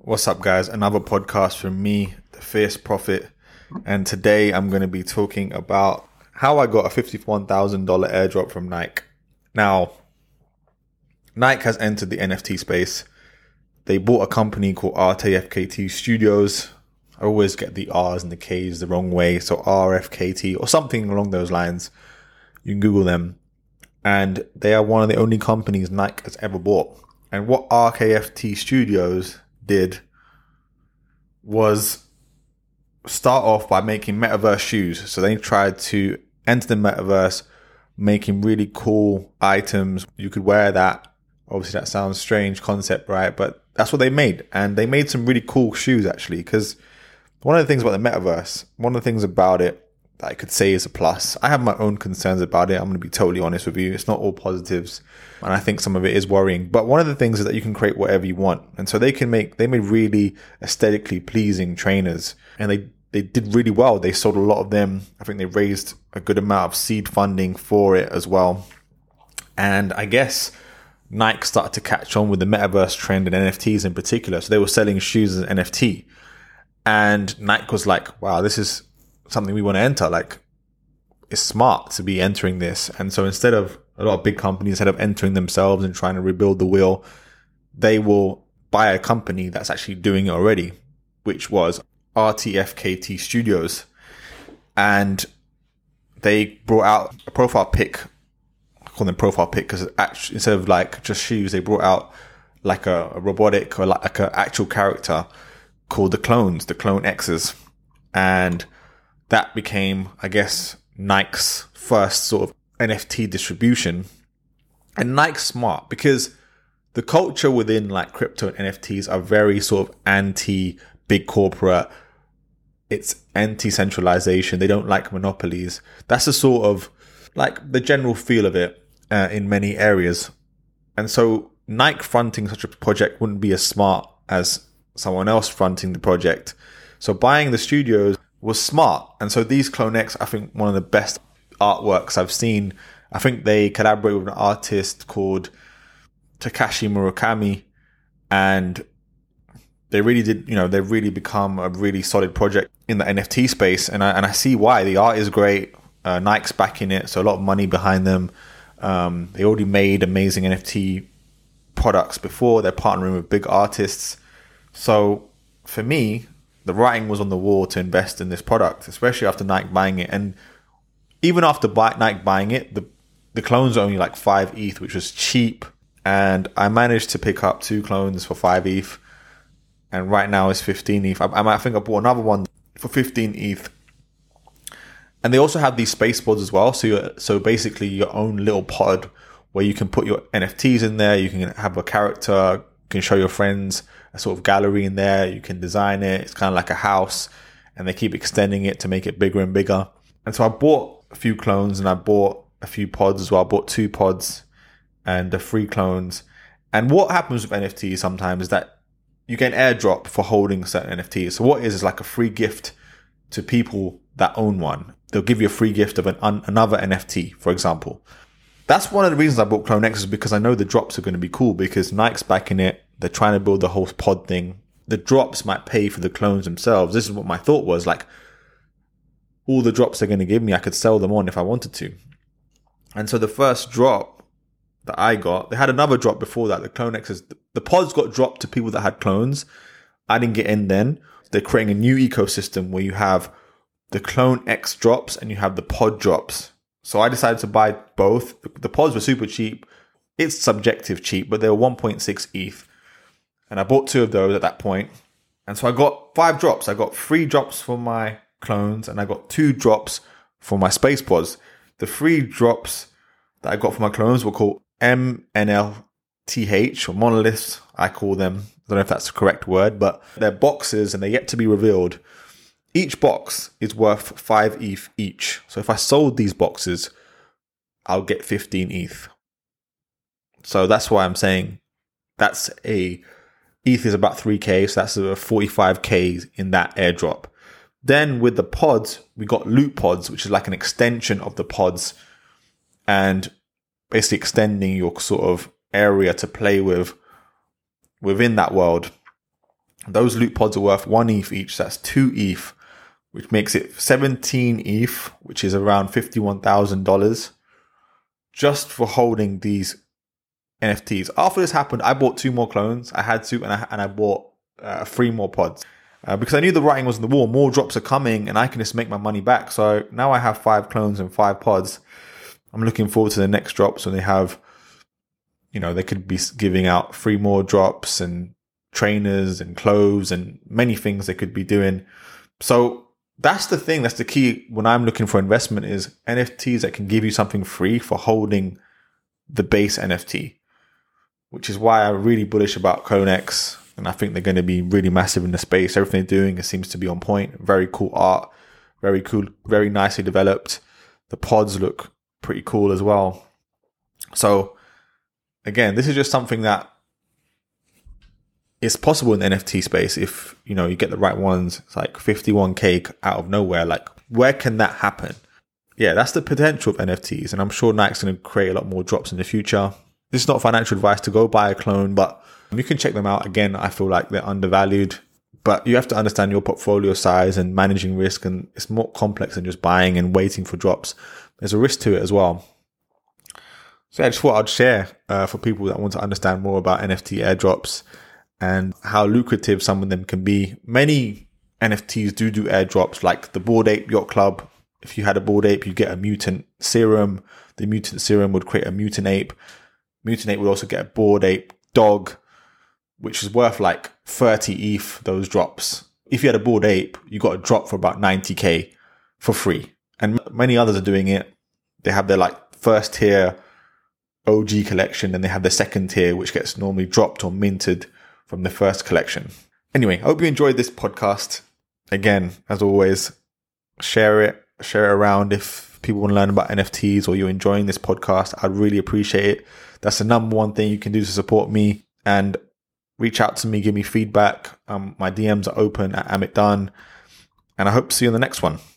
What's up, guys? Another podcast from me, The Fierce Prophet. And today I'm going to be talking about how I got a $51,000 airdrop from Nike. Now, Nike has entered the NFT space. They bought a company called RTFKT Studios. I always get the R's and the K's the wrong way. So RFKT or something along those lines. You can Google them. And they are one of the only companies Nike has ever bought. And what RKFT Studios did was start off by making metaverse shoes. So they tried to enter the metaverse, making really cool items. You could wear that. Obviously, that sounds strange concept, right? But that's what they made. And they made some really cool shoes, actually, because one of the things about the metaverse, one of the things about it that I could say is a plus. I have my own concerns about it. I'm going to be totally honest with you. It's not all positives. And I think some of it is worrying. But one of the things is that you can create whatever you want. And so they made really aesthetically pleasing trainers. And they did really well. They sold a lot of them. I think they raised a good amount of seed funding for it as well. And I guess Nike started to catch on with the metaverse trend and NFTs in particular. So they were selling shoes as an NFT. And Nike was like, wow, this is something we want to enter. Like, it's smart to be entering this. And so instead of a lot of big companies, instead of entering themselves and trying to rebuild the wheel, they will buy a company that's actually doing it already, which was RTFKT Studios. And they brought out a profile pic. I call them profile pic because instead of like just shoes, they brought out like a robotic or like an actual character called the Clone X's. And that became, I guess, Nike's first sort of NFT distribution. And Nike's smart because the culture within like crypto and NFTs are very sort of anti-big corporate. It's anti-centralization. They don't like monopolies. That's the sort of like the general feel of it in many areas. And so Nike fronting such a project wouldn't be as smart as someone else fronting the project. So buying the studios was smart. And so these Clone X, I think one of the best artworks I've seen. I think they collaborate with an artist called Takashi Murakami, and they really did, they really become a really solid project in the NFT space. And I see why. The art is great. Nike's backing it. So a lot of money behind them. They already made amazing NFT products before. They're partnering with big artists. So for me, the writing was on the wall to invest in this product, especially after Nike buying it. And even after Nike buying it, the clones are only like 5 ETH, which was cheap. And I managed to pick up 2 clones for 5 ETH. And right now it's 15 ETH. I think I bought another one for 15 ETH. And they also have these space pods as well. So basically your own little pod where you can put your NFTs in there. You can have a character, you can show your friends a sort of gallery in there. You can design it. It's kind of like a house, and they keep extending it to make it bigger and bigger. And so I bought a few clones and I bought a few pods as well. I bought 2 pods and the 3 clones. And what happens with NFTs sometimes is that you get an airdrop for holding certain NFTs. So what is like a free gift to people that own one. They'll give you a free gift of another NFT, for example. That's one of the reasons I bought Clone X, is because I know the drops are going to be cool, because Nike's backing it. They're trying to build the whole pod thing. The drops might pay for the clones themselves. This is what my thought was. Like, all the drops they're going to give me, I could sell them on if I wanted to. And so the first drop that I got, they had another drop before that. The Clone X's, the pods got dropped to people that had clones. I didn't get in then. They're creating a new ecosystem where you have the Clone X drops and you have the pod drops. So I decided to buy both. The pods were super cheap. It's subjective cheap, but they were 1.6 ETH. And I bought 2 of those at that point. And so I got 5 drops. I got 3 drops for my clones and I got 2 drops for my space pods. The 3 drops that I got for my clones were called MNLTH, or monoliths, I call them. I don't know if that's the correct word, but they're boxes and they're yet to be revealed. Each box is worth 5 ETH each. So if I sold these boxes, I'll get 15 ETH. So that's why I'm saying ETH is about 3K. So that's a 45K in that airdrop. Then with the pods, we got loot pods, which is like an extension of the pods, and basically extending your sort of area to play with within that world. Those loot pods are worth 1 ETH each. So that's 2 ETH, which makes it 17 ETH, which is around $51,000 just for holding these NFTs. After this happened, I bought 2 more clones. I had to, and I bought 3 more pods because I knew the writing was on the wall. More drops are coming, and I can just make my money back. So now I have 5 clones and 5 pods. I'm looking forward to the next drops when they have, they could be giving out 3 more drops and trainers and clothes and many things they could be doing. So that's the thing. That's the key when I'm looking for investment is NFTs that can give you something free for holding the base NFT, which is why I'm really bullish about CloneX. And I think they're going to be really massive in the space. Everything they're doing, it seems to be on point. Very cool art, very cool, very nicely developed. The pods look pretty cool as well. So again, this is just something that is possible in the NFT space if, you get the right ones. It's like 51K out of nowhere. Like, where can that happen? Yeah, that's the potential of NFTs. And I'm sure Nike's going to create a lot more drops in the future. This is not financial advice to go buy a clone, but you can check them out. Again, I feel like they're undervalued, but you have to understand your portfolio size and managing risk. And it's more complex than just buying and waiting for drops. There's a risk to it as well. So I just thought I'd share for people that want to understand more about NFT airdrops and how lucrative some of them can be. Many NFTs do airdrops, like the Bored Ape Yacht Club. If you had a Bored Ape, you get a mutant serum. The mutant serum would create a mutant ape. Mutant ape would also get a Bored Ape dog, which is worth like 30 ETH, those drops. If you had a Bored Ape, you got a drop for about 90K for free. And many others are doing it. They have their like first tier OG collection, and they have their second tier, which gets normally dropped or minted from the first collection. Anyway, I hope you enjoyed this podcast. Again, as always, share it around if people want to learn about NFTs or you're enjoying this podcast. I'd really appreciate it. That's the number one thing you can do to support me. And reach out to me, give me feedback. My DMs are open at Amit Dunn. And I hope to see you on the next one.